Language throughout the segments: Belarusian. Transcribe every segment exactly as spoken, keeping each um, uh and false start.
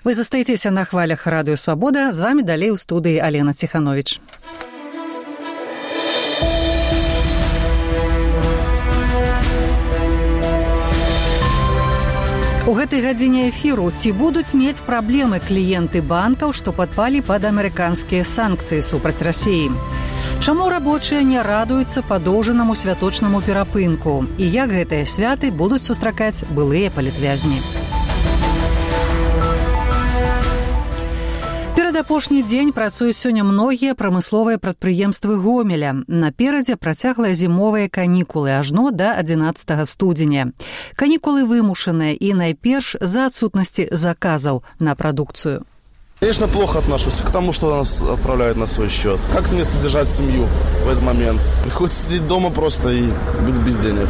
Вы застаецеся на хвалях Радыё Свабода. З вами далей у студыі Алена Ціхановіч. У гэтай гадзіне эфіру ці будуць мець праблемы кліенты банкаў, што падпалі пад амерыканскія санкцыі супраць Расіі? Чаму рабочыя не радуюцца падоўжанаму святочнаму перапынку? І як гэтыя святы будуць сустракаць былыя палітвязні? Апошні дзень працуюць сёння многія прамысловыя прадпрыемствы Гомеля. Наперадзе працяглыя зімовыя канікулы ажно да адзінаццатага студзеня. Канікулы вымушаныя і найперш з-за адсутнасці заказаў на прадукцыю. Конечно, плохо отношусь к тому, что нас отправляют на свой счет. Как мне содержать семью в этот момент? Приходится сидеть дома просто и быть без денег.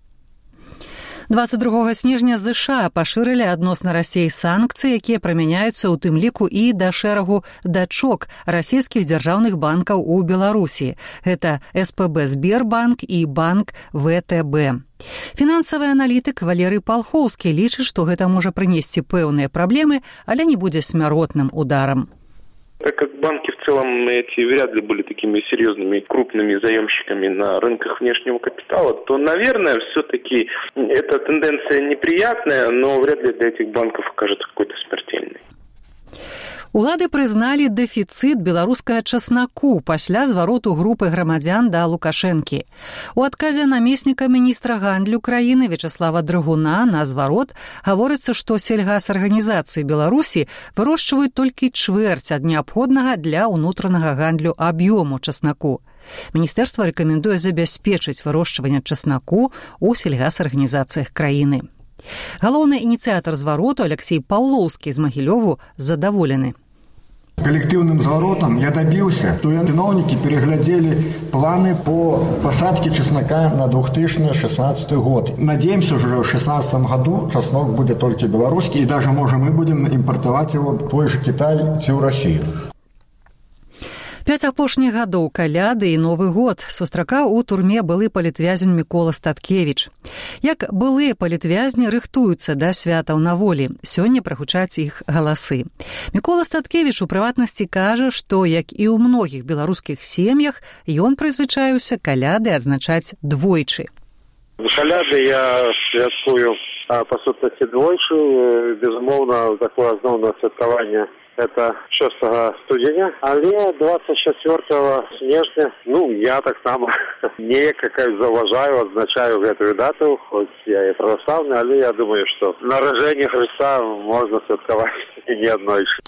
дваццаць другога снежня ЗША пашырылі адносна Расіі санкцыі, якія прымяняюцца ў тым ліку і да шэрагу дачок расійскіх дзяржаўных банкаў у Беларусі. Гэта СПБ Сбербанк і банк ВТБ. Фінансавы аналітык Валерый Палхоўскі лічыць, што гэта можа прынесці пэўныя праблемы, але не будзе смяротным ударам. Так как банки в целом эти вряд ли были такими серьезными крупными заемщиками на рынках внешнего капитала, то, наверное, все-таки эта тенденция неприятная, но вряд ли для этих банков окажется какой-то смертельной. Улады прызналі дэфіцыт беларускага часнаку пасля звароту групы грамадзян да Лукашэнкі. У адказе намесніка міністра гандлю краіны Вячаслава Драгуна на зварот гаворыцца, што сельгасарганізацыі Беларусі вырошчваюць толькі чвэрць ад неабходнага для ўнутранага гандлю аб'ёму часнаку. Міністэрства рэкамендуе забяспечыць вырошчванне часнаку ў сельгасарганізацыях краіны. Галоўны ініцыятар звароту Алексей Паўлоўскі з Магілёву задаволены. Коллективным зворотом я добился, что чиновники переглядели планы по посадке чеснока на две тысячи шестнадцатый год. Надеемся, что уже в две тысячи шестнадцатом году чеснок будет только белорусский, и даже, может, мы будем импортовать его в той же Китай, всю Россию. Пяць апошніх гадоў каляды і Новы год сустракаў у турме былы палітвязень Мікола Статкевіч. Як былыя палітвязні рыхтуюцца да святаў на волі, сёння прагучаць іх галасы. Мікола Статкевіч у прыватнасці кажа, што, як і ў многіх беларускіх сем'ях, ён прызвычаіўся каляды адзначаць двойчы. Каляды я святкую по сутнасці двойчы. Безумоўна, такое асноўнае святкаванне это шостага студзеня, але двадцать четвёртого снежня, ну, я так само неяк заўважаю, адзначаю гэтую дату, хоць я і праваслаўны, але я думаю, што нараджэнне Хрыста можна святкаваць і не аднойчы.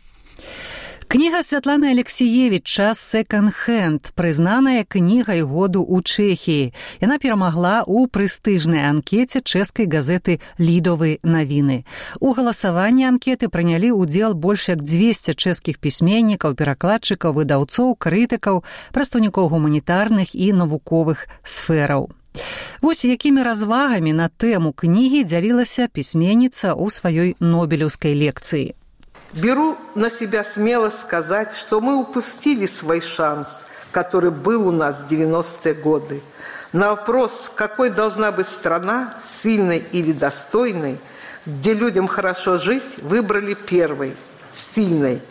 Кніга Святланы Алексіевіч «Час секонд-хенд», прызнаная кнігай году ў Чэхіі. Яна перамагла ў прэстыжнай анкеце чэшскай газеты «Лідовы навіны». У галасаванні анкеты прынялі ўдзел больш як дзвесце чэшскіх пісьменнікаў, перакладчыкаў, выдаўцоў, крытыкаў, прадстаўнікоў гуманітарных і навуковых сфераў. Вось якімі развагамі на тэму кнігі дзялілася пісьменніца ў сваёй нобелеўскай лекцыі. Беру на себя смелость сказать, что мы упустили свой шанс, который был у нас в девяностые годы. На вопрос, какой должна быть страна, сильной или достойной, где людям хорошо жить, выбрали первой, сильной.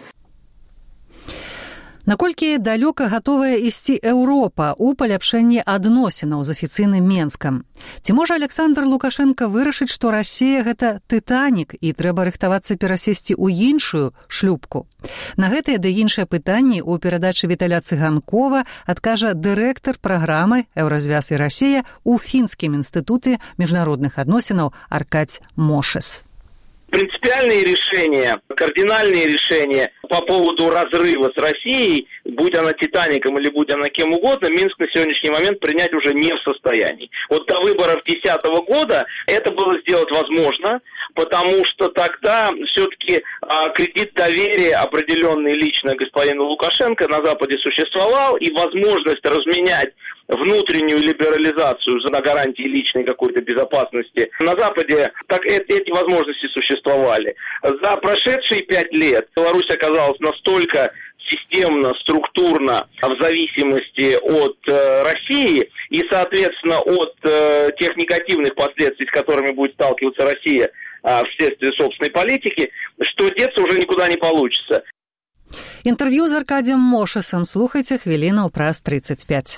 Наколькі далёка гатовая ісці Еўропа ў паляпшэнні адносінаў з афіцыйным Менскам? Ці можа Александр Лукашенко вырашыць, што Расія – гэта «Тытанік» і трэба рыхтавацца перасесці ў іншую шлюпку? На гэтыя ды іншыя пытанні ў перадачы Віталя Цыганкова адкажа дырэктар праграмы «Еўразвяз і Расія» у Фінскім інстытуце міжнародных адносінаў Аркадзь Мошес. Принципиальные решения, кардинальные решения по поводу разрыва с Россией, будь она «Титаником» или будь она кем угодно, Минск на сегодняшний момент принять уже не в состоянии. Вот до выборов две тысячи десятого года это было сделать возможно, потому что тогда все-таки а, кредит доверия, определенный лично господину Лукашенко, на Западе существовал, и возможность разменять внутреннюю либерализацию на гарантии личной какой-то безопасности на Западе, так эти возможности существовали. За прошедшие пять лет Беларусь оказалась настолько системно, структурно в зависимости от э, России и, соответственно, от э, тех негативных последствий, с которыми будет сталкиваться Россия а, вследствие собственной политики, что деться уже никуда не получится. Интервью з Аркадієм Мошасом слухайте хвілінаў праз тридцать пять.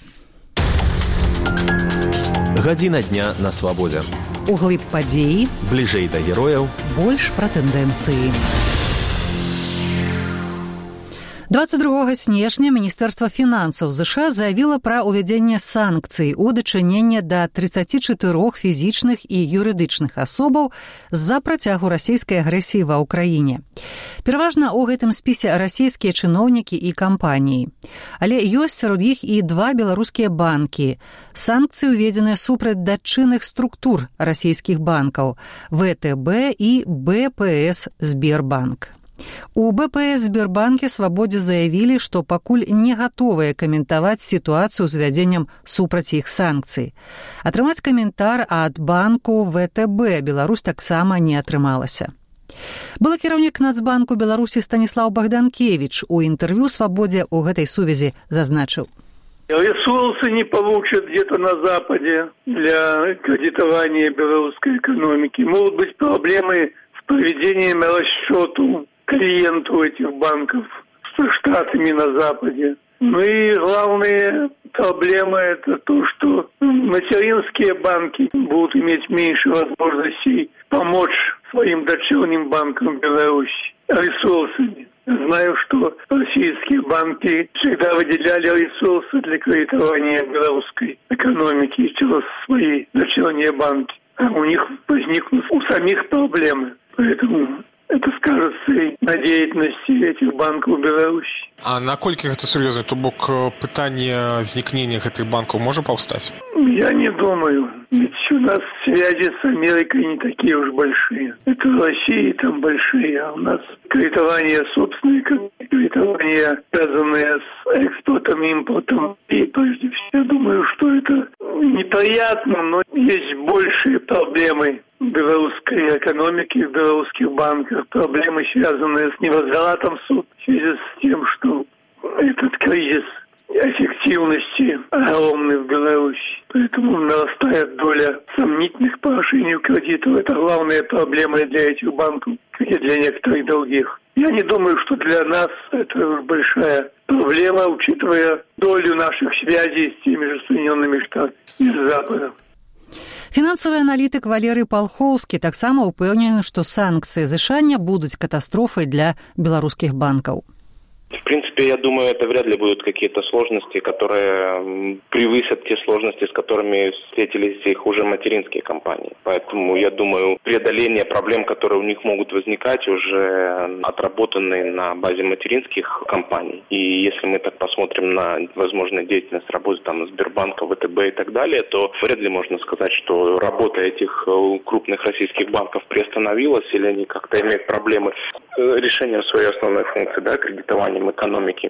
Гадзіна дня на свабодзе. Углыб падзеі, бліжэй да герояў, больш пра тэндэнцыі. двадцать другого снежня Міністэрства фінансаў ЗША заявіла пра ўвядзенне санкцый у дачыненні да тридцати чатырох фізічных і юрыдычных асобаў з-за працягу расійскай агрэсіі ва ўкраіне. Пераважна ў гэтым спісе расійскія чыноўнікі і кампаніі. Але ёсць сярод іх і два беларускія банкі. Санкцыі ўведзеныя супраць датчынных структур расійскіх банкаў ВТБ і БПС Сбербанк. У БПС Сбербанке Свабодзе заявілі, што пакуль не гатовыя каментаваць сітуацыю з вядзеннем супраць іх санкцый. Атрымаць каментар ад банку ВТБ Беларусь таксама не атрымалася. Былы кіраўнік Нацбанку Беларусі Станіслаў Богданкевич у інтэрв'ю Свабодзе ў гэтай сувязі зазначыў. Ресурсы не получат где-то на Западе для кредитования белорусской экономики. Могут быть проблемы с проведением расчету клиенту этих банков со штатами на Западе. Ну и главная проблема – это то, что материнские банки будут иметь меньше возможностей помочь своим дочерним банкам в Беларуси ресурсами. Знаю, что российские банки всегда выделяли ресурсы для кредитования белорусской экономики через свои дочерние банки. А у них возникнут у самих проблемы. Поэтому это скажется и на деятельности этих банков в Беларуси. А наколькі гэта сур'ёзна? То бок пытанне знікнення гэтых банкаў можа паўстаць? Я не думаю. Ведь у нас связи с Америкой не такие уж большие. Это в России там большие, а у нас кредитование собственное, кредитование, связанное с экспортом, импортом. И прежде всего, я думаю, что это неприятно, но есть большие проблемы в белорусской экономике, в белорусских банках. Проблемы, связанные с невозвратом суд в связи с тем, что этот кризис эффективности огромный в Беларуси. Поэтому нарастает доля сомнительных по погашению кредитов. Это главная проблема для этих банков и для некоторых других. Я не думаю, что для нас это большая проблема, учитывая долю наших связей с теми же Соединенными Штатами из Запада. Фінансавы аналітык Валерый Палхоўскі таксама ўпэўнены, што санкцыі ЗША не будуць катастрофай для беларускіх банкаў. В принципе, я думаю, это вряд ли будут какие-то сложности, которые превысят те сложности, с которыми встретились их уже материнские компании. Поэтому, я думаю, преодоление проблем, которые у них могут возникать, уже отработаны на базе материнских компаний. И если мы так посмотрим на возможную деятельность работы там Сбербанка, ВТБ и так далее, то вряд ли можно сказать, что работа этих крупных российских банков приостановилась или они как-то имеют проблемы с решением своей основной функции, да, кредитованием экономики.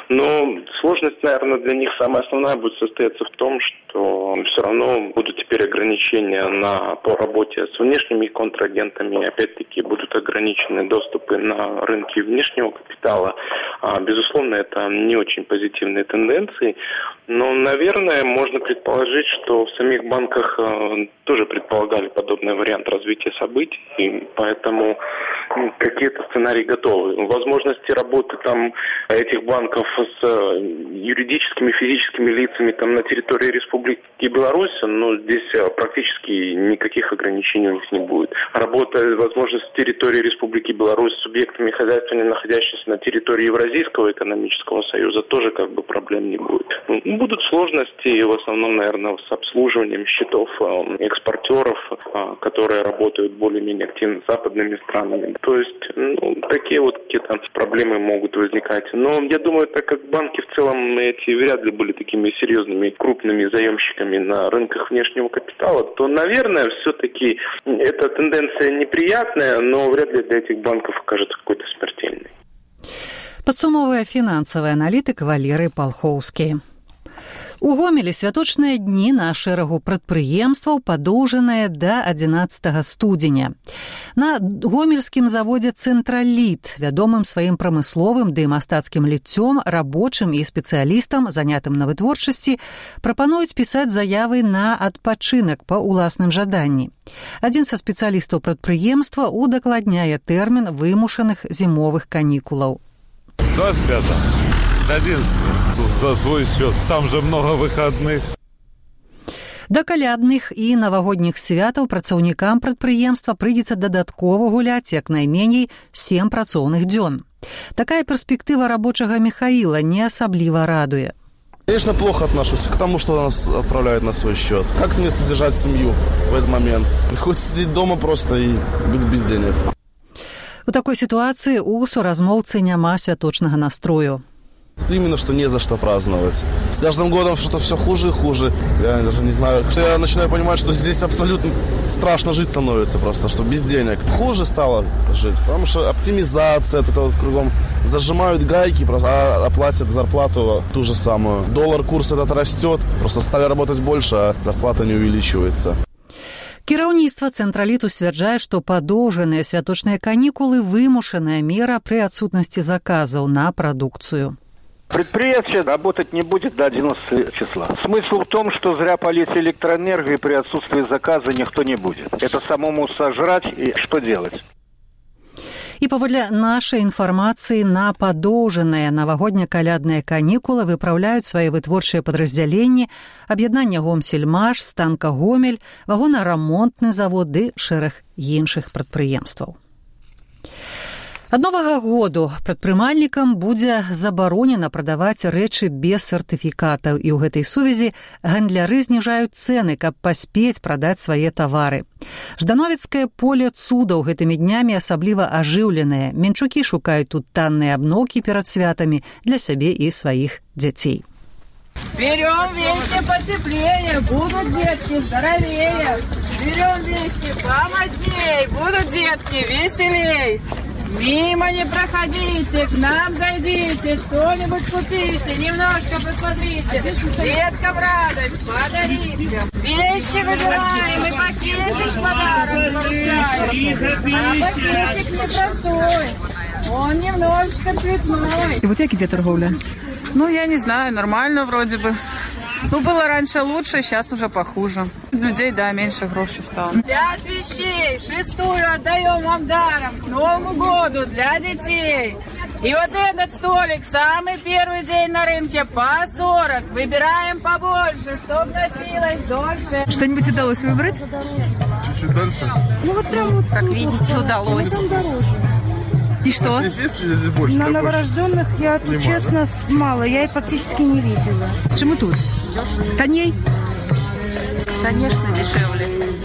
Но сложность, наверное, для них самая основная будет состояться в том, что все равно будут теперь ограничения на, по работе с внешними контрагентами. Опять-таки будут ограничены доступы на рынки внешнего капитала. А, безусловно, это не очень позитивные тенденции. Но, наверное, можно предположить, что в самих банках э, тоже предполагали подобный вариант развития событий. И поэтому ну, какие-то сценарии готовы. Возможности работы там этих банков с юридическими, физическими лицами там на территории Республики Беларусь, но здесь практически никаких ограничений у них не будет. Работа, возможность с территории Республики Беларусь с субъектами хозяйствования, находящимися на территории Евразийского экономического союза, тоже как бы проблем не будет. Будут сложности в основном, наверное, с обслуживанием счетов экспортеров, которые работают более-менее активно с западными странами. То есть, ну, такие вот какие-то проблемы могут возникать. Но я думаю, так как банки в целом эти вряд ли были такими серьезными крупными заемщиками на рынках внешнего капитала, то, наверное, все-таки эта тенденция неприятная, но вряд ли для этих банков окажется какой-то смертельной. Падсумоўвае фінансавы аналітык Валерый Палхоўскі. У Гомелі святочныя дні на шэрагу прадпрыемстваў падоўжаныя да адзінаццатага студзеня. На гомельскім заводзе «Цэнтраліт», вядомым сваім прамысловым ды мастацкім ліццём, рабочым і спецыялістам, занятым на вытворчасці, прапануюць пісаць заявы на адпачынак па ўласным жаданні. Адзін са спецыялістаў прадпрыемства удакладняе тэрмін вымушаных зімовых канікулаў. двадцать пятого. одиннадцатого. За свой счет. Там же много выходных. Да калядных і навагодніх святаў працаўнікам прадпрыемства прыйдзецца дадаткова гуляць як найменей сем працоўных дзён. Такая перспектыва рабочага Михаила не асабліва радуе. Конечно, плохо отношусь к тому, что нас отправляют на свой счет. Как мне содержать семью в этот момент? Приходится сидеть дома просто и быть без денег. У такой ситуации у суразмоўцы няма святочнага настрою. Именно, что не за что праздновать. С каждым годом что-то все хуже и хуже. Я даже не знаю. Что я начинаю понимать, что здесь абсолютно страшно жить становится просто, что без денег. Хуже стало жить, потому что оптимизация, это вот кругом зажимают гайки, а оплатят зарплату ту же самую. Доллар, курс этот растет, просто стали работать больше, а зарплата не увеличивается. Кіраўніцтва «Цэнтраліту» сцвярджае, што падоўжаныя святочныя канікулы вымушаная мера пры адсутнасці заказаў на прадукцыю. Предприятие работать не будет до одиннадцатого числа. Смысл в том, что зря палить электроэнергией при отсутствии заказа никто не будет. Это самому сожрать и что делать? І паводле нашай інфармацыі на падоўжаныя навагодня-калядныя канікулы выпраўляюць свае вытворчыя падраздзяленні аб'яднання «Гомсельмаш», «Станка Гомель», вагонарамонтны завод ды шэраг іншых прадпрыемстваў. Ад новага году прадпрымальнікам будзе забаронена прадаваць рэчы без сертыфікатаў, і ў гэтай сувязі гандляры зніжаюць цэны, каб паспець прадаць свае тавары. Ждановецкае поле цудаў гэтымі днямі асабліва ажыўленае. Менчукі шукаюць тут танныя абноўкі перад святамі для сябе і сваіх дзяцей. Берем вещи потеплее, будут детки здоровее. Берем вещи помощней, будут детки веселей. Мимо не проходите, к нам зайдите, что-нибудь купите, немножко посмотрите, деткам радость подарите. Вещи выбираем и пакетик с подарком получаем. А пакетик непростой, он немножечко цветной. И вот як іде торговля? Ну, я не знаю, нормально вроде бы. Ну, было раньше лучше, сейчас уже похуже. Людей, да, меньше грошей стало. Пять вещей, шестую отдаем вам даром к Новому году для детей. И вот этот столик, самый первый день на рынке, по сорок. Выбираем побольше, чтобы носилось дольше. Что-нибудь удалось выбрать? Чуть-чуть дальше. Ну, вот прям вот, как видите, удалось. И что? Здесь, здесь больше, на новорожденных больше? Я тут, честно, мало. Я их практически не видела. Чему тут? Дешево. Таней? Конечно, дешевле.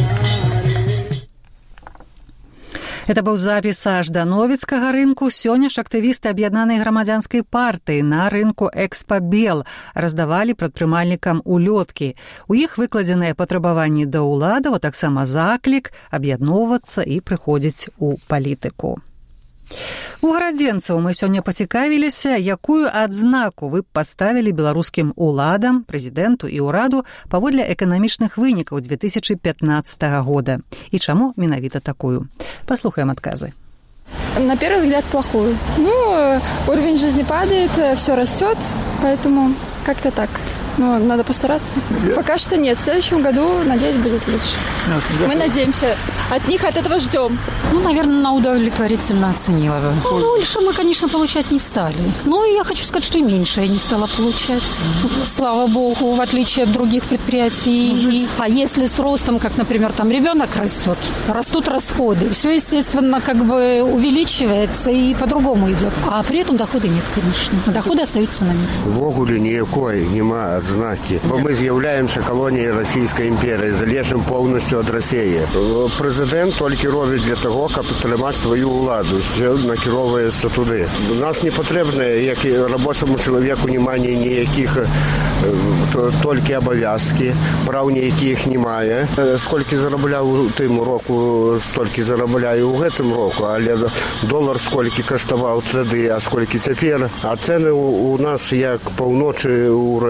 Это быў запіс са ждановецкага рынку. Сёння ж актывісты аб'яднанай грамадзянскай партыі на рынку «Экспабел» раздавалі прадпрымальнікам улёткі. У іх выкладзеныя патрабаванні да ўладаў, а таксама заклік аб'ядноўвацца і прыходзіць у палітыку. У гарадзенцаў мы сёння пацікавіліся, якую адзнаку вы б паставілі беларускім уладам, прэзідэнту і ўраду паводле эканамічных вынікаў две тысячи пятнадцатого года. І чаму менавіта такую? Паслухаем адказы. На первый взгляд плохую. Ну, уровень жизни падает, все растет, поэтому как-то так. Ну, надо постараться. Пока что нет. В следующем году, надеюсь, будет лучше. Мы надеемся. От них, от этого ждем. Ну, наверное, на удовлетворительно оценила бы. Ну, больше мы, конечно, получать не стали. Но я хочу сказать, что и меньше я не стала получать. Слава богу, в отличие от других предприятий. А если с ростом, как, например, там ребенок растет, растут расходы. Все, естественно, как бы увеличивается и по-другому идет. А при этом дохода нет, конечно. Доходы остаются на месте. В огуле никакой нема знаки. Бо ми з'являємося колонією Російської імперії, залежимо повністю від Росії. Президент тільки робить для того, щоб тримати свою владу. Все накеровується туди. У нас не потрібно, як і робочому чоловіку, внимання ніяких, тільки обов'язки, прав ніяких немає. Скільки заробляв у тим року, стільки заробляю у цьому року, але долар скільки коштував тоді, а скільки тепер. А ціни у нас як півночі у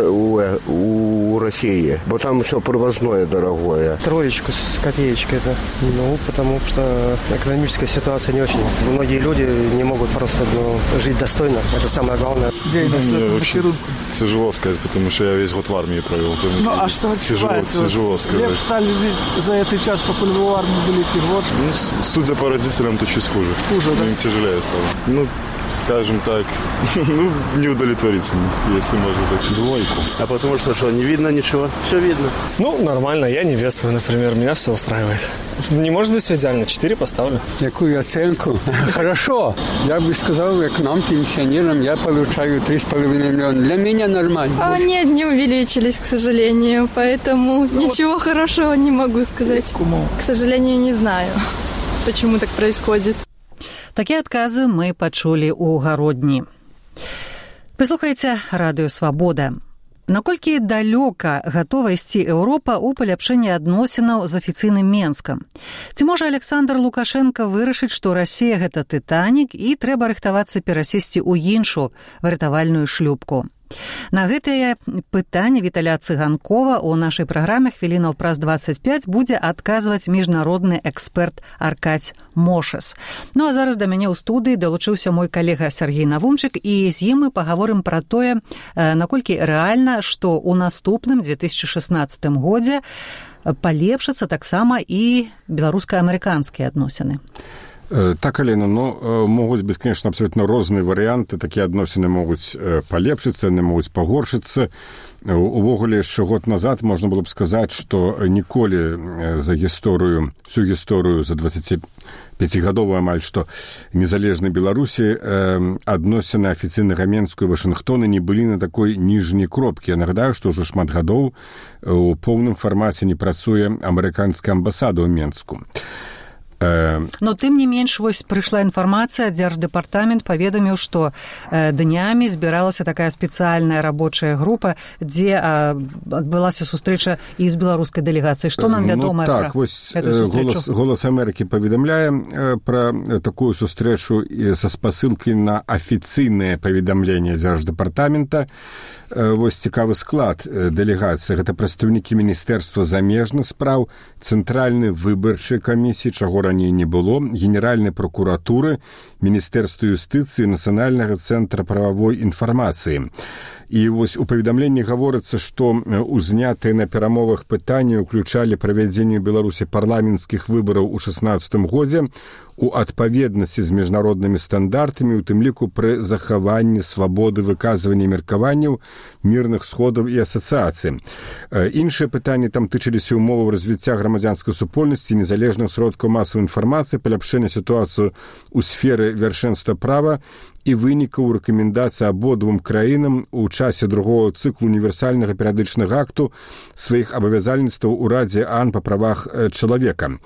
дешевое у России, бо там все привозное дорогое. Троечку с копеечкой, да. Ну, потому что экономическая ситуация не очень. Многие люди не могут просто ну, жить достойно. Это самое главное. Мне вообще тяжело сказать, потому что я весь год в армии провел. Ну, а что тяжело, тяжело сказать. Легче стали жить за этот час, пока вы в армии были эти год? Ну, судя по родителям, то чуть хуже. Хуже, да? Им тяжелее стало. Ну, скажем так, ну, неудовлетворительно, если можно быть. Двойку. А потому что что, не видно ничего? Все видно. Ну, нормально. Я не бедствую, например. Меня все устраивает. Не может быть все идеально. Четыре поставлю. Какую оценку? Хорошо. Я бы сказал, как нам, пенсионерам, я получаю три с половиной миллиона. Для меня нормально. А нет, не увеличились, к сожалению. Поэтому ну, ничего вот хорошего не могу сказать. Кому? К сожалению, не знаю, почему так происходит. Такія адказы мы пачулі ў гародні. Прыслухайце радыё «Свабода». Наколькі далёка гатова ісці Еўропа ў паляпшэнні адносінаў з афіцыйным Менскам? Ці можа Александр Лукашенко вырашыць, што Расія – гэта «Тытанік» і трэба рыхтавацца перасесці ў іншую выратавальную шлюпку? На гэтае пытанне Віталя Цыганкова ў нашай праграме «Хвілінаў праз дваццаць пяць» будзе адказваць міжнародны эксперт Аркадзь Мошас. Ну а зараз да мяне ў студыі далучыўся мой калега Сергей Навумчык, і з ім мы пагаворым пра тое, наколькі рэальна, што ў наступным две тысячы шаснаццатым годзе палепшацца таксама і беларуска-амерыканскія адносіны. Так, Алена, ну, могуць быць, конечно, абсолютно розныя варыянты. Такія адносіны могуць палепшыцца, яны могуць пагоршыцца. Увогуле, яшчэ год назад можна было б сказаць, што ніколі за гісторыю, всю гісторыю за дваццаціпяцігадовую амаль што незалежнай Беларусі адносіны афіцыйнага Менску і Вашынгтона не былі на такой ніжняй кропкі. Я нагадаю, што ўжо шмат гадоў у поўным фармаце не працуе амерыканская амбасада ў Менску. Но тым не менш, вось прыйшла інфармацыя, Дзярждэпартамент паведаміў, што днямі збіралася такая спецыяльная рабочая група, дзе адбылася сустрэча і з беларускай дэлегацыяй. Што нам вядома ну, так, пра вось, эту сустрэчу? Голас, голас Амерыкі паведамляе пра такую сустрэчу са спасылкай на афіцыйнае паведамленне Дзярждэпартамента. Вось цікавы склад дэлегацыі. Гэта прадстаўнікі Міністэрства замежных спраў, Цэнтральнай выбарчай камісіі, чаго раней не было, Генеральнай прокуратуры, Міністэрства юстыцыі, Нацыянальнага цэнтра прававой інфармацыі. І вось у паведамленні гаворыцца, што узнятыя на перамовах пытанні ўключалі правядзенне Беларусі парламенцкіх выбараў у шаснаццатым годзе у адпаведнасці з міжнароднымі стандартамі, у тым ліку пры захаванні свабоды выказвання меркаванняў, мірных сходаў і асацыяцый. Іншыя пытанні там тычыліся ўмоваў развіцця грамадзянскай супольнасці, незалежных сродкаў масавай інфармацыі, паляпшэння сітуацыі ў сферы вяршэнства права і вынікаў рэкамендацый абодвум краінам у часе другого цыклу універсальнага перыядычнага акту сваіх абавязальніцтваў у Радзе ААН па правах чалавека.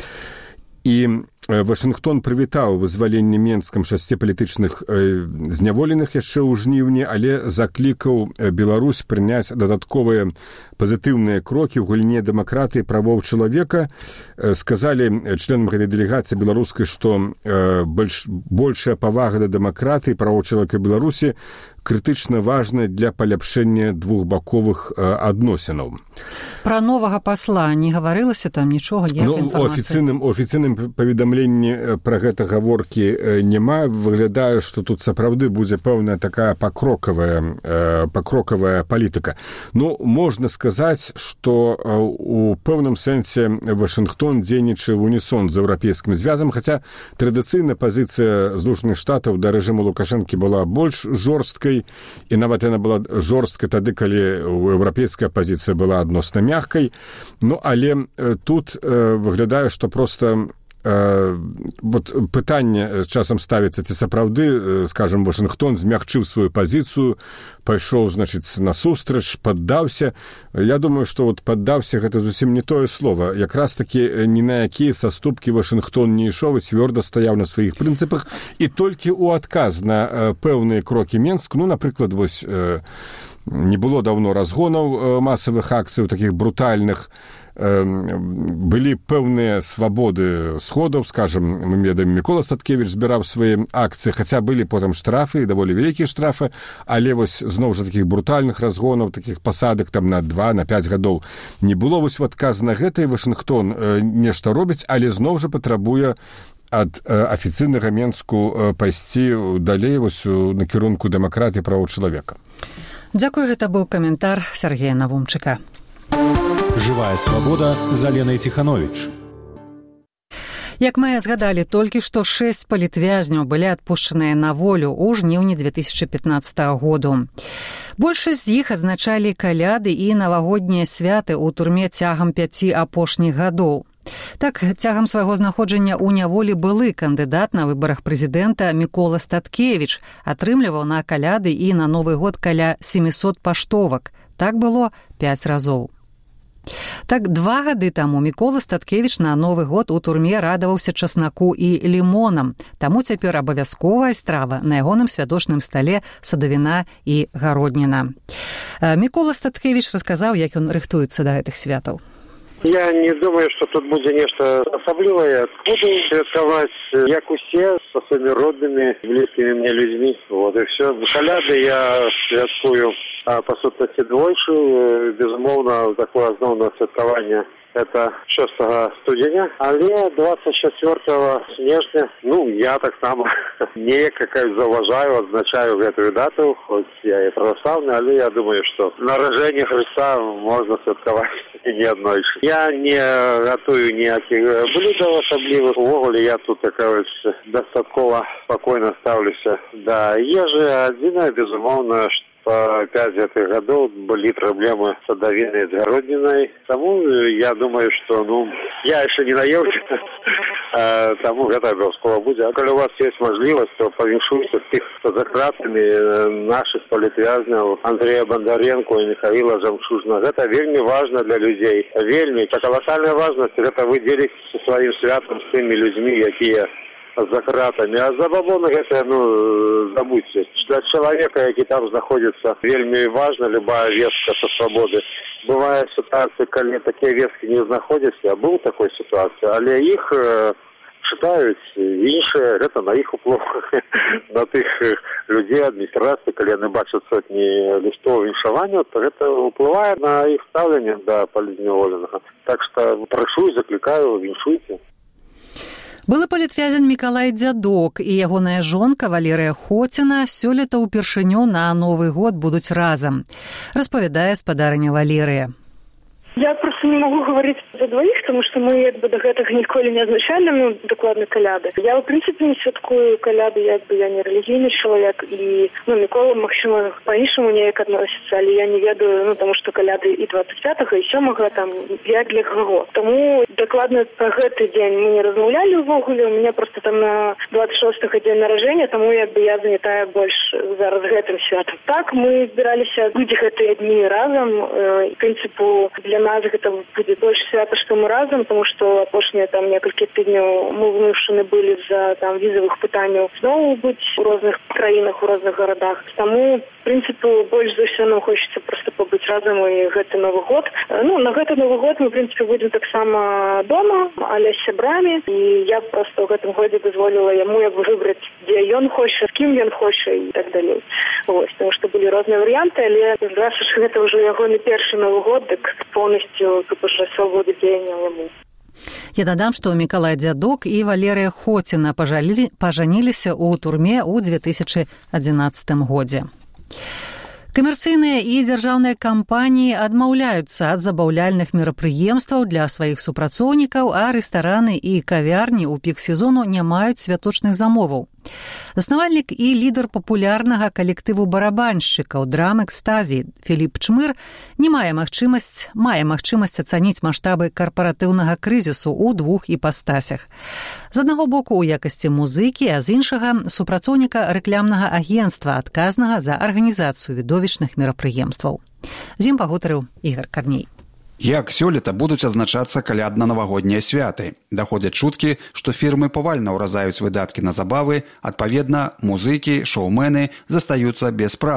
І Вашынгтон прывітаў вызваленне Менскам шасці палітычных зняволеных яшчэ ў жніўні, але заклікаў Беларусь прыняць дадатковыя пазітыўныя крокі ў галіне дэмакратыі і правоў чалавека. Сказалі членам гэтай дэлегацыі беларускай, што больш, большая павага да дэмакратыі і правоў чалавека Беларусі крытычна важная для паляпшэння двухбаковых адносінаў. Пра новага пасла не гаварылася там нічога, ніякай ну, інфармацыі? Офіцыйным, офіцыйным паведамленні пра гэта гаворкі няма. Выглядае, што тут сапраўды будзе пэўная такая пакрокавая, пакрокавая палітыка. Ну, можна сказаць, што у пэўным сэнсе Вашынгтон дзейнічае ў унісон з еўрапейскім звязам, хаця традыцыйна пазіцыя Злучаных Штатаў да рэжыму Лукашэнкі была больш жорсткай, і нават яна была жорсткай тады, калі еўрапейская пазіцыя была адносна мяккай. Ну, але тут выглядае, што проста вот пытанне часам ставіцца, ці сапраўды, скажем, Вашынгтон змягчыў сваю пазіцыю, пайшоў, значыць, насустрач, паддаўся. Я думаю, што вот паддаўся гэта зусім не тое слово. Якраз такі ні на якія саступкі Вашынгтон не ішоў і цвёрда стаяў на сваіх прынцыпах, і толькі ў адказ на пэўныя крокі Менск, ну, напрыклад, вось не было даўно разгонаў масавых акцый, такіх брутальных, былі пэўныя свабоды сходаў, скажем, мы ведаем, Мікола Статкевіч збіраў свае акцыі, хаця былі потым штрафы, даволі вялікія штрафы, але вось зноў жа такіх брутальных разгонаў, такіх пасадак там на два, на пяць гадоў не было. Вось в адказ на гэта і Вашынгтон нешта робіць, але зноў жа патрабуе ад афіцыйнага Менску пайсці далей вось у накірунку дэмакратыі і правоў чалавека. Дзякую, гэта быў каментар Сергея Навумчыка. Жывая свабода з Аленай Ціхановіч. Як мы згадалі, толькі што шэсць палітвязняў былі адпушчаныя на волю ў жніўні две тысячы пятнаццатага году. Большасць з іх адзначалі каляды і навагоднія святы ў турме цягам пяці апошніх гадоў. Так, цягам свайго знаходжання ў няволі былы кандыдат на выбарах прэзідэнта Мікола Статкевіч атрымліваў на каляды і на Новы год каля сямісот паштовак. Так было пяць разоў. Так, два гады таму Мікола Статкевіч на Новы год у турме радаваўся часнаку і лімонам. Таму цяпер абавязковая страва на ягоным святочным стале садавіна і гародніна. Мікола Статкевіч расказаў, як ён рыхтуецца да гэтых святаў. Я не думаю, что тут будет нечто особливое. Буду святковать, як усе, со своими родными, близкими мне людьми. Вот и все. Коляды я святкую а, по сутности двойчы. Безумовно, такое основное святкование это шостого студеня. Але двадцать четвёртого снежня, ну, я так само не какая заважаю, отзначаю эту дату, хоть я и православный, але я думаю, что на рождение Христа можно святковать не одной. Я не готую ніяких блюд особливых. Увогуле я тут такая ось достатково спокойно ставлюся до ежи. Одна, безумовно, что пять этих годов были проблемы с садовиной и с городниной. Тому я думаю, что, ну, я еще не наелся, тому это обовязково будет. А коли у вас есть возможность, то повіншуйте тих, хто закратами наших політв'язнів Андрея Бондаренко и Михаила Жемчужного. Это вельми важно для людей. Вельми. Это колоссальная важность. Это вы делитесь своим святом с теми людьми, які за кратами. А забабоны это, ну, забудьте. Для человека, який там знаходится, вельми важна любая вестка со свободы. Бывает ситуация, когда такие вестки не знаходятся, а был такой ситуация, але их э, читают іншие, это на их уплов, на тих людей, администрации, когда они бачат сотни листов віншавання, то это уплывает на их ставление до полізневоленого. Так что прошу и закликаю, віншуйте. Былы палітвязень Мікалай Дзядок і ягоная жонка Валерыя Хоціна сёлета ўпершыню на Новы год будуць разам, распавядае спадарыня Валерыя. Я просто не могу говорить за двоих, потому что мы як бы до гэтага ніколі не азначалі, ну, дакладна каляды. Я, в принципе, не святкую каляды, як бы я не рэлігійны чалавек, і, ну, Мікола, магчыма, па-іншаму неяк адносіцца, але я не ведаю, ну, тому што каляды і двадцать пятага, і сёмага, там, як для каго. Таму дакладна пра гэты дзень мы не размаўлялі ўвогуле, у меня просто там на двадцать шостага дзень нараджэння, таму як бы я занятая больш зараз гэтым святам. Так, мы збіраліся быць гэтыя дні разам, э, прынцыпу, для нас гэта будзе больш свята, што мы разам, тому што апошнія там некалькі тыдняў мы вымушаны былі за там візавых пытанняў зноў быць у розных краінах, у розных гарадах. Таму, в прынцыпе, больш за ўсё нам хочацца проста пабыць разам і гэты Новы год. Ну, на гэты Новы год мы, в прынцыпе, будзем таксама дома, але з сябрамі, і я проста ў гэтым годзе дазволіла яму як бы выбраць, дзе ён хоча, з кім ён хоча і так далей. Вось, тому што былі розныя варыянты, але раз уж гэта ўжо ягоны першы Новы год, дык полностью свободу дзеяння яму. Я дадам, што Мікалай Дзядок і Валерыя Хоціна пажалі, пажаніліся ў турме ў две тысячы адзінаццатым годзе. Камерцыйныя і дзяржаўныя кампаніі адмаўляюцца ад забаўляльных мерапрыемстваў для сваіх супрацоўнікаў, а рэстараны і кавярні ў пік сезону не маюць святочных замоваў. Заснавальнік і лідар папулярнага калектыву барабаншчыкаў драм-экстазі Філіп Чмыр не мае магчымасць, мае магчымасць ацаніць маштабы карпаратыўнага крызісу ў двух іпастасях. З аднаго боку ў якасці музыкі, а з іншага супрацоўніка рэклямнага агенцтва, адказнага за арганізацыю відовішчных мерапрыемстваў. З ім пагутарыў Ігар Карней. Як сёлета будуць азначацца калядна-навагоднія святы? Даходзяць чуткі, што фірмы павальна ўразаюць выдаткі на забавы, адпаведна, музыкі, шоумены застаюцца без працы.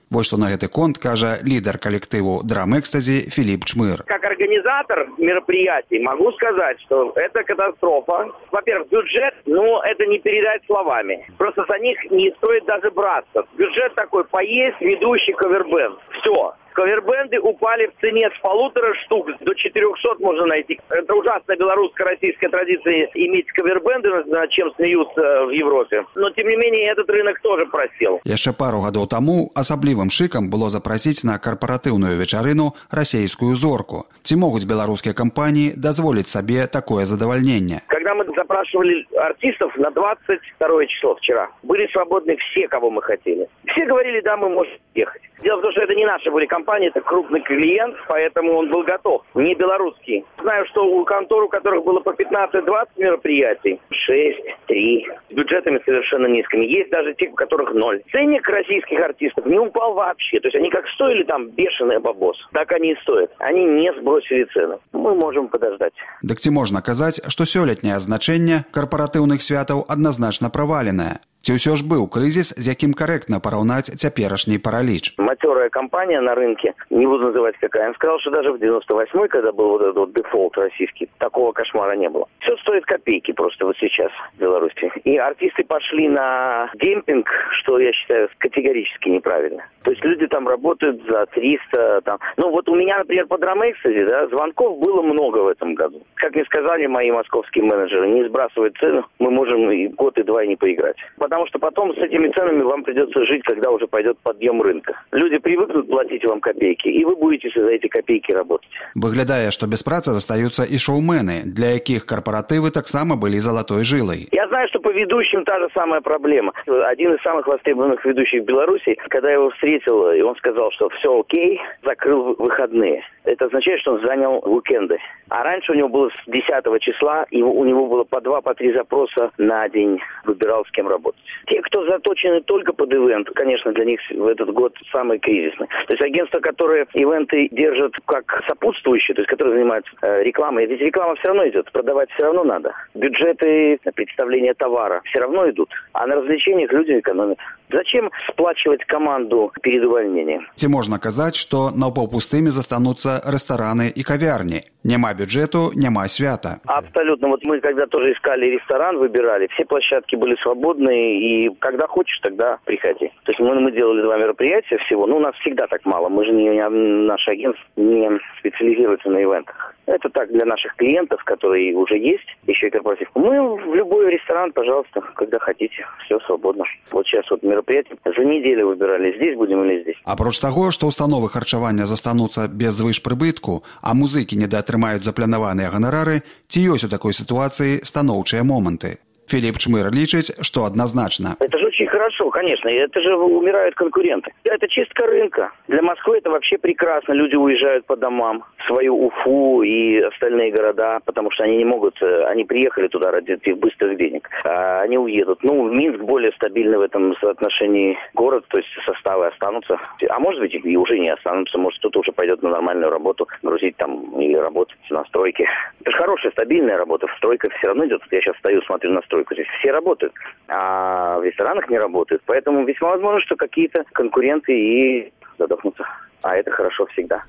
Вось што на гэты конт кажа лідар калектыву «Драм Экстази» Филипп Чмыр. Как организатор мероприятий могу сказать, что это катастрофа. Во-первых, бюджет, ну, это не передать словами. Просто за них не стоит даже браться. Бюджет такой: поесть, ведущий, кавербенд. Все. Кавербенды упали в цене с полутора штук до четырехсот можно найти. Это ужасная белорусско-российская традиция иметь кавербенды, над чем смеются в Европе. Но, тем не менее, этот рынок тоже просел. Яшчэ пару гадоў таму асаблівым шыкам было запрасіць на карпаратыўную вечарыну расейскую зорку. Ці могуць беларускія кампаніі дазволіць сабе такое задавальненне? Когда мы запрашивали артистов на двадцать второе число вчера, были свободны все, кого мы хотели. Все говорили: да, мы можем ехать. Дело в том, что это не наши были компании, это крупный клиент, поэтому он был готов, не белорусский. Знаю, что у контор, у которых было по пятнадцать-двадцать мероприятий, шесть, три, с бюджетами совершенно низкими. Есть даже те, у которых ноль. Ценник российских артистов не упал вообще. То есть они как стоили там бешеный бабос, так они и стоят. Они не сбросили цены. Мы можем подождать. Дык ці можна казаць, што сёлетняе значэнне карпаратыўных святаў адназначна праваленае? Ці ўсё ж быў крызіс, з якім карэктна параўнаць цяперашні параліч? Матерая компания на рынке, не буду называть какая, он сказал, что даже в девяносто восьмой, когда был вот этот вот дефолт российский, такого кошмара не было. Все стоит копейки просто вот сейчас в Беларуси. И артисты пошли на демпинг, что я считаю категорически неправильно. То есть люди там работают за триста, там. Ну вот у меня, например, по Драм Экстази, да, звонков было много в этом году. Как мне сказали мои московские менеджеры, не сбрасывать цену, мы можем и год, и два и не поиграть. Потому что потом с этими ценами вам придется жить, когда уже пойдет подъем рынка. Люди привыкнут платить вам копейки, и вы будете за эти копейки работать. Выглядае, што без працы застаюцца і шоумены, для якіх карпаратывы таксама былі залатой жылай. Я знаю, что по ведущим та же самая проблема. Один из самых востребованных ведущих в Беларуси, когда я его встретил, и он сказал, что все окей, закрыл выходные. Это означает, что он занял уикенды. А раньше у него было с десятого числа, и у него было по два, по три запроса на день, выбирал, с кем работать. Те, кто заточены только под ивент, конечно, для них в этот год самый кризисный. То есть агентства, которые ивенты держат как сопутствующие, то есть которые занимаются э, рекламой, ведь реклама все равно идет, продавать все равно надо. Бюджеты, представление товара все равно идут, а на развлечениях люди экономят. Зачем сплачивать команду перед увольнением? Ці можна казаць, што напаўпустымі застануцца рэстараны і кавярні? Няма бюджету, няма свята. Абсолютно. Вот мы когда тоже искали ресторан, выбирали, все площадки были свободные, и когда хочешь, тогда приходи. То есть мы, мы делали два мероприятия всего, ну у нас всегда так мало, мы же не, наш агентство не специализируется на ивентах. Это так для наших клиентов, которые уже есть, еще и корпоратив. Мы в любой ресторан, пожалуйста, когда хотите, все свободно. Вот сейчас вот мероприятие за неделю выбирали, здесь будем или здесь. Апроч таго, што установы харчавання застануцца без звышпрыбытку, а музыкі недаатрымаюць запланаваныя ганарары, ці ёсць у такой сітуацыі станоўчыя моманты? Филипп Чмыр лічыць, что однозначно. Это же очень хорошо, конечно. Это же умирают конкуренты. Это чистка рынка. Для Москвы это вообще прекрасно. Люди уезжают по домам в свою Уфу и остальные города, потому что они не могут... Они приехали туда ради этих быстрых денег. А они уедут. Ну, Минск более стабильный в этом соотношении город, то есть составы останутся. А может быть, и уже не останутся. Может, кто-то уже пойдет на нормальную работу, грузить там или работать на стройке. Это же хорошая, стабильная работа. Стройка все равно идет. Я сейчас стою, смотрю на стройку. Здесь все работают, а в ресторанах не работают. Поэтому весьма возможно, что какие-то конкуренты и задохнутся. А это хорошо всегда.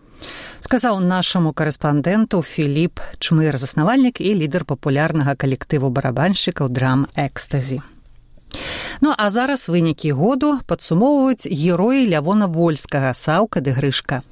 Сказаў нашаму карэспандэнту Філіп Чмыр, заснавальнік і лідар папулярнага калектыву барабаншчыкаў Драм Экстази. Ну, а зараз вынікі году падсумоўваюць героі Лявона Вольскага, Саўка ды Грышка.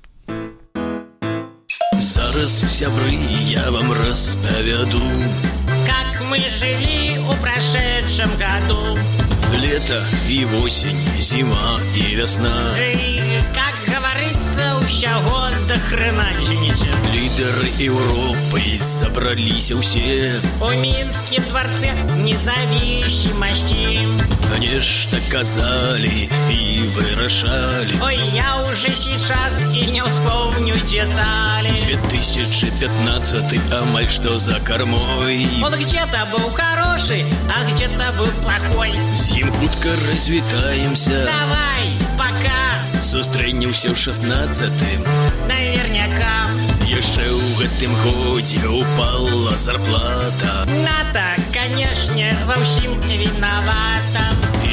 Зараз, сябры, я вам распавяду, как мы жили у прошедшем году. Лето и осень, зима и весна. И, как говорится, усяго до хрена, извините. Лидеры Европы собрались все у Минском дворце независимости. Они ж казали и выражали. Ой, я уже сейчас и не вспомню детали. две тысячи пятнадцатый, амаль что за кормой. Он где-то был хороший, а где-то был плохой. Зим хутка развитаемся. Давай, пока. Сустрэнемся ў шестнадцатым. Наверняка. Яшчэ ў гэтым годзе упала зарплата. НАТО, конечно, во всем виновата. И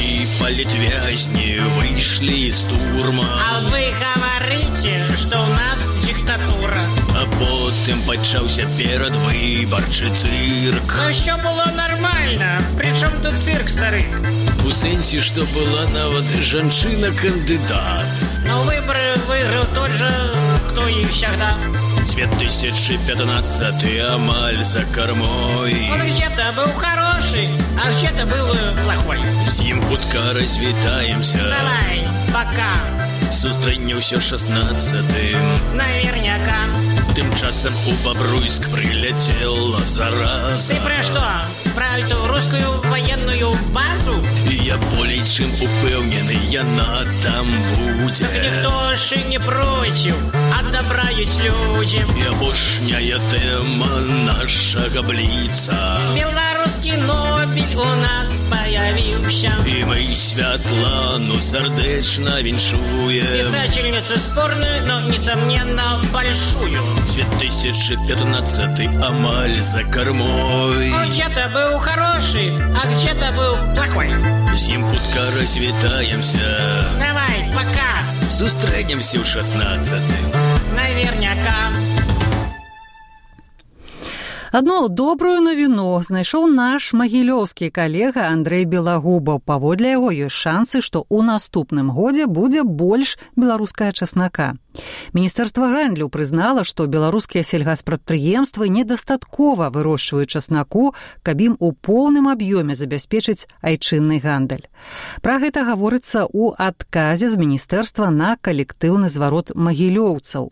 политвязни вышли из турма. А вы говорите, что у нас диктатура. А потом почался перед выборчий цирк. Ну что было нормально? Причем тут цирк, старик? У сенсі, что была нават женщина-кандидат. Но выборы выиграл тот же, кто и всегда. две тысячи пятнадцатый амаль за кормой. Он где-то был хороший, а где-то был плохой. С ним хутка развитаемся. Давай, пока. Сустрэнемся шестнадцатым. Наверняка. Тым часам у Бобруйск прилетела зараза. Ты про что? Про эту русскую военную базу? Я болей чым упэўнены, яна там будзе. Так никто ж и не против. Отдобраюсь людям. И апошняя тэма нашага бліца. Белорусский Нобель у нас появился. И мы Святлану сердечно віншуем. Писательницу спорную, но, несомненно, большую. две тысячи пятнадцатый амаль за кормой. Он где-то был хороший, а где-то был плохой. С ним хутка развитаемся. Давай, пока. Сустрэнемся ў шестнадцатым. Наверняка. Адну добрую навіну знайшоў наш магілёўскі калега Андрэй Белагубаў. Паводле яго ёсць шансы, што ў наступным годзе будзе больш беларускага часнака. Міністэрства гандлю прызнала, што беларускія сельгаспрадпрыемствы недастаткова вырошчваюць часнаку, каб ім у поўным аб'ёме забяспечыць айчынны гандаль. Пра гэта гаворыцца ў адказе з міністэрства на калектыўны зварот магілёўцаў.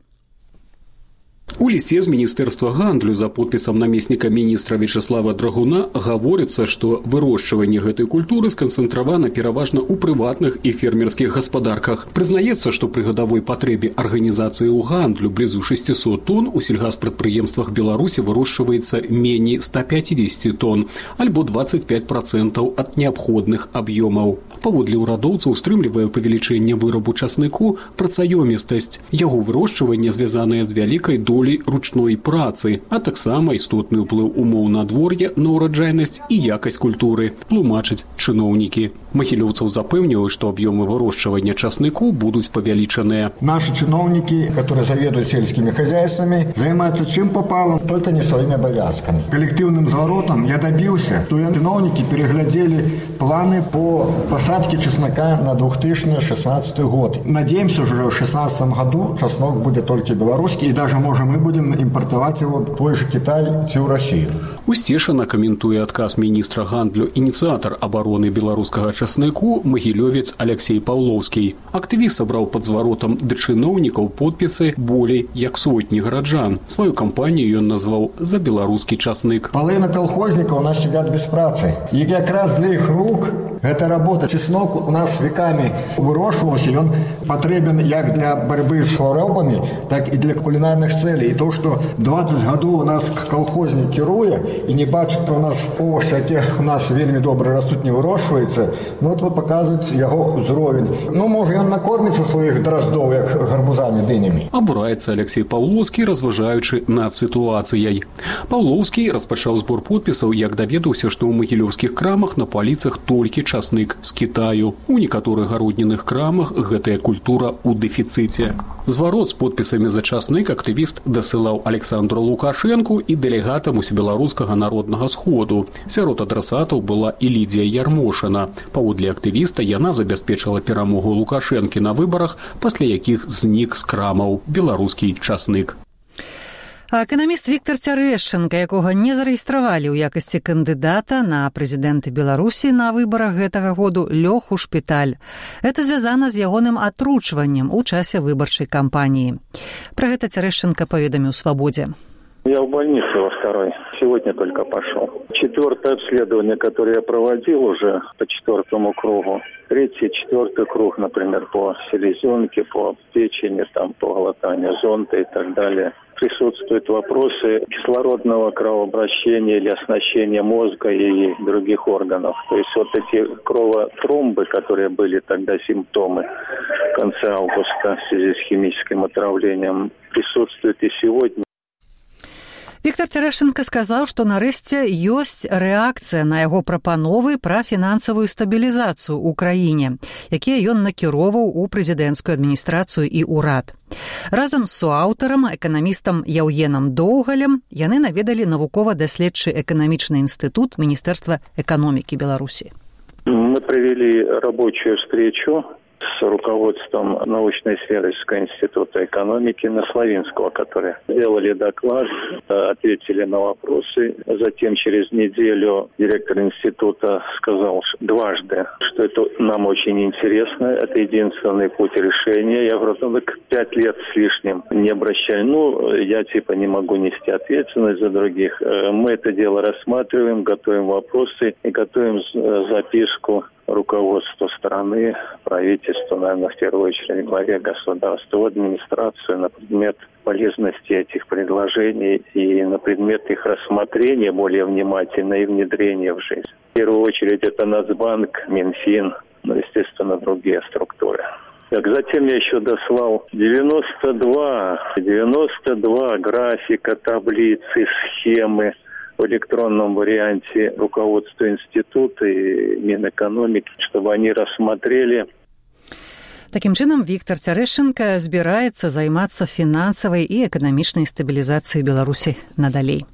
У лісце з міністэрства гандлю за подпісам намесніка міністра Вячеслава Драгуна гаворыцца, што вырошчванне гэтай культуры сканцэнтравана пераважна ў прыватных і фермерскіх гаспадарках. Прызнаецца, што пры гадавой патрэбе арганізацыі ў гандлю блізу шестьсот тонн у сельгаспрадпрыемствах Беларусі вырошчваецца меней ста пятьдесят тонн, альбо двадцать пять процентов ад неабходных аб'ёмаў. Паводле ўрадоўцаў стрымлівае павелічэнне вырабу часныку працаёмістасць. Яго вырошчванне звязанае з вялікай долей ручной працы, а таксама істотны ўплыў умоў надвор'я на ўраджайнасць і якасць культуры, тлумачаць чыноўнікі. Магілёўцаў запэўніваюць, што аб'ёмы вырошчвання часныку будуць павялічаныя. Наши чиновники, которые заведуют сельскими хозяйствами, занимаются чем попало, только не своими обовязками. Коллективным зворотом я добился, что чиновники переглядели планы по посадке чеснока на две тысячи шестнадцатый год. Надеемся, что уже в две тысячи шестнадцатом году чеснок будет только белорусский, и даже, может, мы будем импортовать его в той же Китай, всю Россию. Усцешана каментуе адказ міністра гандлю ініцыятар абароны беларускага часныку магілёвец Алексей Паўлоўскі. Актывіст сабраў пад зваротам да чыноўнікаў подпісы болей як сотні гараджан. Сваю кампанію ён назваў «За беларускі часнык». Половина колхозников у нас сидят без працы. И как раз для их рук эта работа. Чеснок у нас веками выращивался, и он потребен как для борьбы с хворобами, так и для кулинарных целей. И то, что двадцать годов у нас колхозник керуя, и не бачит, что у нас овощи, яких у нас вельми добре растут, не выращивается, ну вот вот показывает его уровень. Ну, может, он накормится своих дроздов, как гарбузами, дынями. Абураецца Алексей Паўлоўскі, разважаючы над сітуацыяй. Паўлоўскі распачаў збор подпісаў, як даведаўся, што ў магілёўскіх крамах на паліцах толькі часнык з Китаю. У некаторых гародніных крамах гэтая культура ў дэфіцыце. Зварот з подпісамі за часнык актывіст дасылаў Александру Лукашэнку і дэлегатам усебеларускага народнага сходу. Сярод адрасатаў была і Лідія Ярмошына. Паводле актывіста яна забяспечыла перамогу Лукашэнкі на выбарах, пасля якіх знік з крамаў беларускі часнык. А эканаміст Віктор Цярэшчанка, якога не зарэгістравалі ў якасці кандыдата на прэзідэнта Беларусі на выбарах гэтага году, лёг у шпіталь. Гэта звязана з ягоным атручваннем у часе выбарчай кампаніі. Пра гэта Цярэшчанка паведаміў «Свабодзе». Я в больнице во второй. Сегодня только пошел. Четвертое обследование, которое я проводил уже по четвертому кругу. Третий, четвертый круг, например, по селезенке, по печени, там, по глотанию зонда и так далее. Присутствуют вопросы кислородного кровообращения или оснащения мозга и других органов. То есть вот эти кровотромбы, которые были тогда симптомы в конце августа в связи с химическим отравлением, присутствуют и сегодня. Віктор Цярэшенка сказаў, што нарэшце ёсць рэакцыя на яго прапановы пра фінансавую стабілізацыю ў краіне, якія ён накіроўваў у прэзідэнцкую адміністрацыю і ўрад. Разам з суаўтарам, эканамістам Яўгенам Доўгалем, яны наведалі навукова-даследчы эканамічны інстытут Міністэрства эканомікі Беларусі. Мы провели рабочую встречу с руководством научно-исследовательского института экономики Насловинского, которые сделали доклад, ответили на вопросы. Затем через неделю директор института сказал дважды, что это нам очень интересно, это единственный путь решения. Я говорю, ну так пять лет с лишним не обращали. Ну, я типа не могу нести ответственность за других. Мы это дело рассматриваем, готовим вопросы и готовим записку руководству страны, правительству, наверное, в первую очередь главе государства, в администрацию на предмет полезности этих предложений и на предмет их рассмотрения более внимательно и внедрения в жизнь. В первую очередь это Нацбанк, Минфин, ну, естественно, другие структуры. Так, затем я еще дослал девяносто два, девяносто два графика, таблицы, схемы в электронном варианте руководству института и Минэкономики, чтобы они рассмотрели. Такім чынам, Віктор Цярэшенка збіраецца займацца фінансавай і эканамічнай стабілізацыяй Беларусі надалей.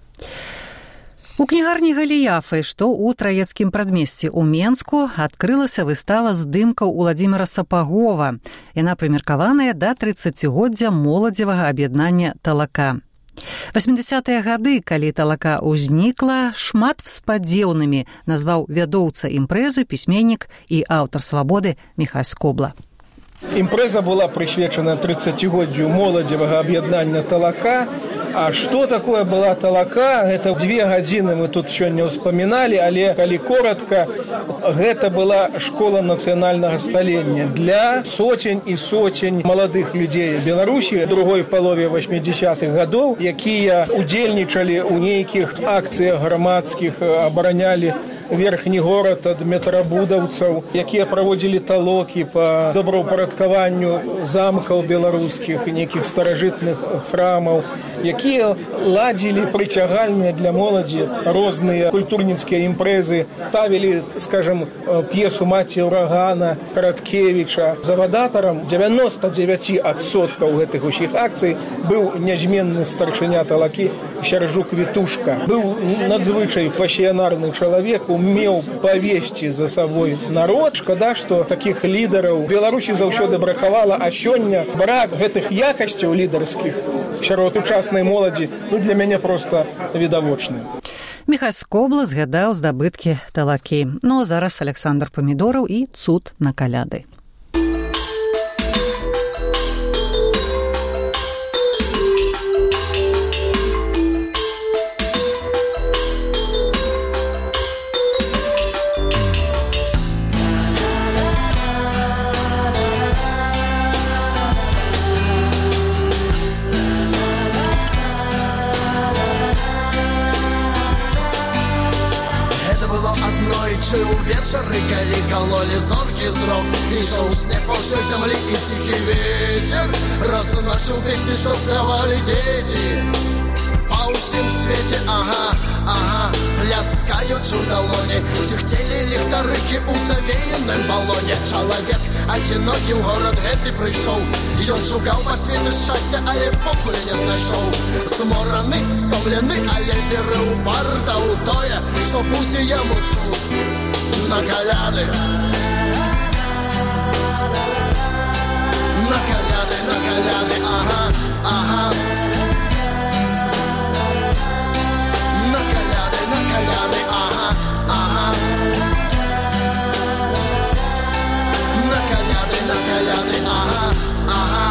У кнігарні Галіяфы, што ў Траецкім прадмесці ў Менску, адкрылася выстава здымкаў Уладзіміра Сапагова. Яна прымеркаваная да трыццацігоддзя моладзевага аб'яднання «Талака». восьмідзясятыя гады, калі «Талака» ўзнікла, шмат спадзеўнымі назваў вядоўца імпрэзы, пісьменнік і аўтар «Свабоды» Міхась Скобла. Імпрэза была прысвечана трыццацігоддзю моладзевага аб'яднання «Талака». А што такое была «Талака»? Гэта две гадзіны мы тут сёння ўспаміналі, але калі коротка, гэта была школа нацыянальнага сталення для соцень і соцень маладых людзей Беларусі ў другой палове восьмідзясятых гадоў, якія удзельнічалі ў нейкіх акцыях грамадскіх, абаранялі верхні горад ад метрабудаўцаў, якія праводзілі талокі па добраўпарадкаванню замкаў беларускіх, нейкіх старажытных храмаў, якія ладзілі прыцягальныя для моладзі розныя культурніцкія імпрэзы, ставілі, скажем, п'есу «Маці ўрагана» Караткевіча. Завадатарам дзевяноста дзевяць адсоткаў гэтых усіх акцый быў нязменны старшыня «Талакі» Сяржук Вітушка. Быў надзвычай пасіянарны чалавек, умеў павесці за сабой народ. Шкада, што такіх лідараў Беларусі заўсёды бракавала, а сёння брак гэтых якасцяў лідарскіх сярод сучаснай моладзі, ну, для мяне проста відавочны. Міхась Скобла згадаў здабыткі «Талакі». Ну, а зараз Александр Памідораў і цуд на каляды. Вечары, калі калолі зоркі зрок, ішоў снег па ўсёй зямлі і ціхі ветер разносіў песні, што спявалі дзеці па ўсім свеце. Ага, ага, пляскаючы ў далоні, сіхцелі ліхтарыкі ў завеяным балоне. Чалавек адзінокі ў горад гэты прыйшоў, ён шукаў па свеце шчасця, але покуль не знайшоў. Змораны, стомлены, але верыў упарта ў тое, што будзе яму цуд на каляды. На каляды, на каляды, ага, ага. На каляды, на каляды, ага, ага. На каляды, на каляды, ага, ага.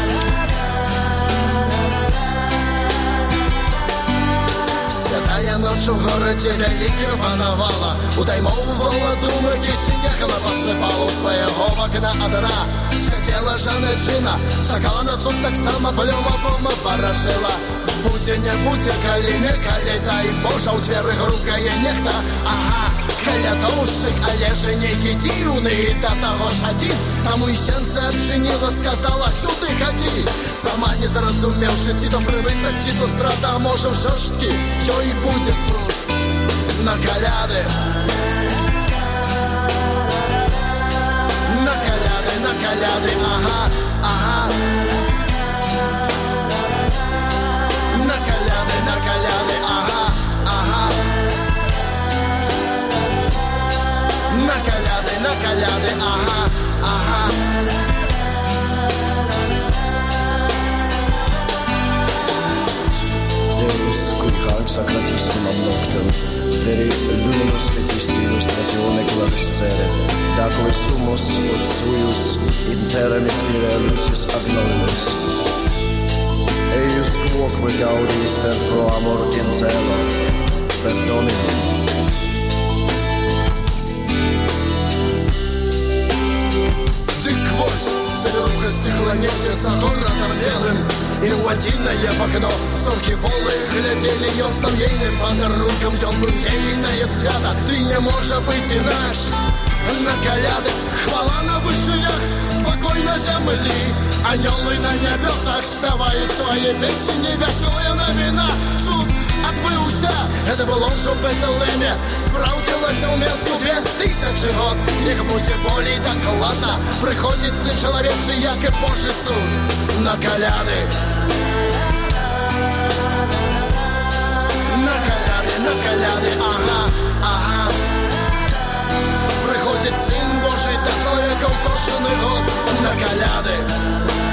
Святая ноч у горадзе вялікім панавала, утаймоўвала думкі, снегам пасыпала ў свайго вакна адна. Сядзела жанчына, чакала на цуд, таксама плёмавом паражыла. Будзе, не будзе, калі не калі, дай Божа у дверы грукае нехта. Ага, калядоўшчык, але же нейкі дзіўны, да таго ж адзін. Таму і сенце адчыніла, сказала, сюды хадзі. Сама не зразумеўшы, ці то прыбытак, ці то страта, можа ўсё ж такі ёй будзе цуд на каляды. На каляды, на каляды, ага, ага. На каляды, на каляды, ага, ага. На каляды, на каляды, ага, ага. Deus, kuinka sacratissima noctem, veri luminus fetistilus ratione claviscere, dacove sumus ut suius inter mystere lucis agnolus. Eius quoque gaudis per pro amor in celo, perdonibus. Целюха стеклонете за городом белым, и водиное в окно сорки волы глядели, ён стал ейным подарунком, ён был ейное свято. Ты не можешь быть и наш на каляды. Хвала на вышинях, спокойно земли, анёлы на небесах спевают свои песни. Веселая новина, суд отбыўся. Это было ўжо ў Бэтлеме, спраўдзілася ў Менску две тысячи год. Іх будзе болей дакладна прыходзіць сын чалавечы, як і Божы цуд на каляды. На каляды, на каляды, ага, ага. Прыходзіць сын Божий да чалавека ў кожны год на каляды.